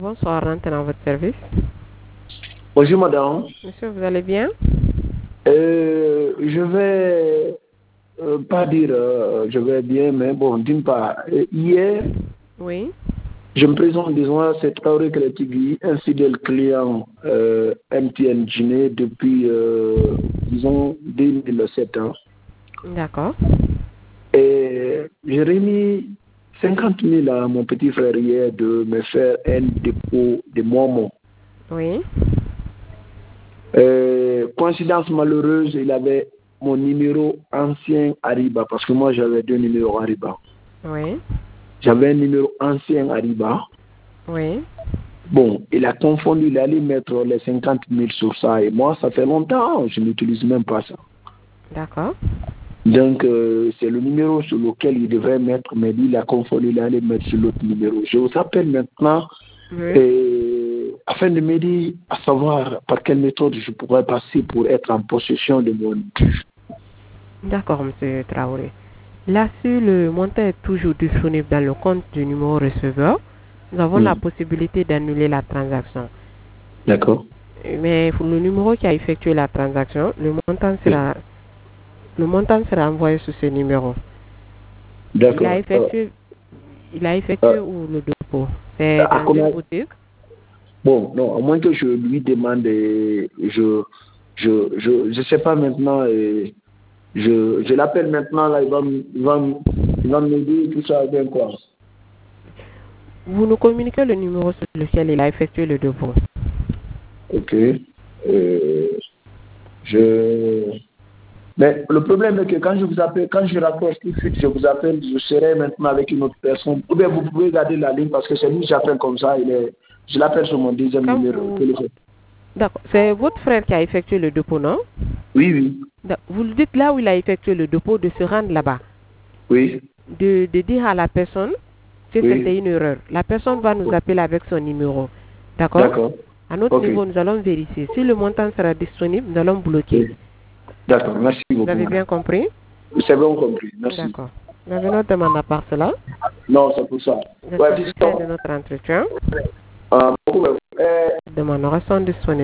Bonsoir, rentrez dans votre service. Bonjour madame. Monsieur, vous allez bien? Je vais pas dire je vais bien, mais bon, d'une part, hier, Oui. je me présente disons à cette Traoré Créativité, un fidèle client MTN Guinée depuis, disons, 2007 ans. D'accord. Et j'ai remis 50 000 à mon petit frère hier de me faire un dépôt de Momo. Oui. Coïncidence malheureuse, il avait mon numéro ancien Ariba, parce que moi j'avais deux numéros Ariba. Oui. J'avais un numéro ancien Ariba. Oui. Bon, il a confondu, il allait mettre les 50 000 sur ça, et moi ça fait longtemps, je n'utilise même pas ça. D'accord. Donc c'est le numéro sur lequel il devrait mettre, mais lui il a confondu, il allait mettre sur l'autre numéro. Je vous appelle maintenant afin de m'aider à savoir par quelle méthode je pourrais passer pour être en possession de mon dû. D'accord, monsieur Traoré. Là, si le montant est toujours disponible dans le compte du numéro receveur, nous avons la possibilité d'annuler la transaction. D'accord. Mais pour le numéro qui a effectué la transaction, le montant sera envoyé sur ce numéro. D'accord. Il a effectué où le dépôt? C'est dans une boutique? Bon, non, à moins que je lui demande, je sais pas maintenant, je l'appelle maintenant, là, il va m'aider, tout ça, bien quoi. Vous nous communiquez le numéro sur lequel il a effectué le dépôt. Ok. Mais le problème est que quand je vous appelle, quand je raccroche tout de suite, je vous appelle, je serai maintenant avec une autre personne. Ou bien vous pouvez garder la ligne parce que c'est lui que j'appelle comme ça, je l'appelle sur mon deuxième numéro de téléphone. D'accord. C'est votre frère qui a effectué le dépôt, non? Oui, oui. Vous lui dites là où il a effectué le dépôt de se rendre là-bas. Oui. De dire à la personne que c'était une erreur. La personne va nous appeler avec son numéro. D'accord? D'accord. À notre niveau, nous allons vérifier. Si le montant sera disponible, nous allons bloquer. Oui. D'accord, merci beaucoup. Vous avez bien compris? C'est bien compris, merci. D'accord. Vous avez notre demande à part cela? Non, c'est pour ça. Vous êtes satisfait de notre entretien? Demandeurs sont disponibles.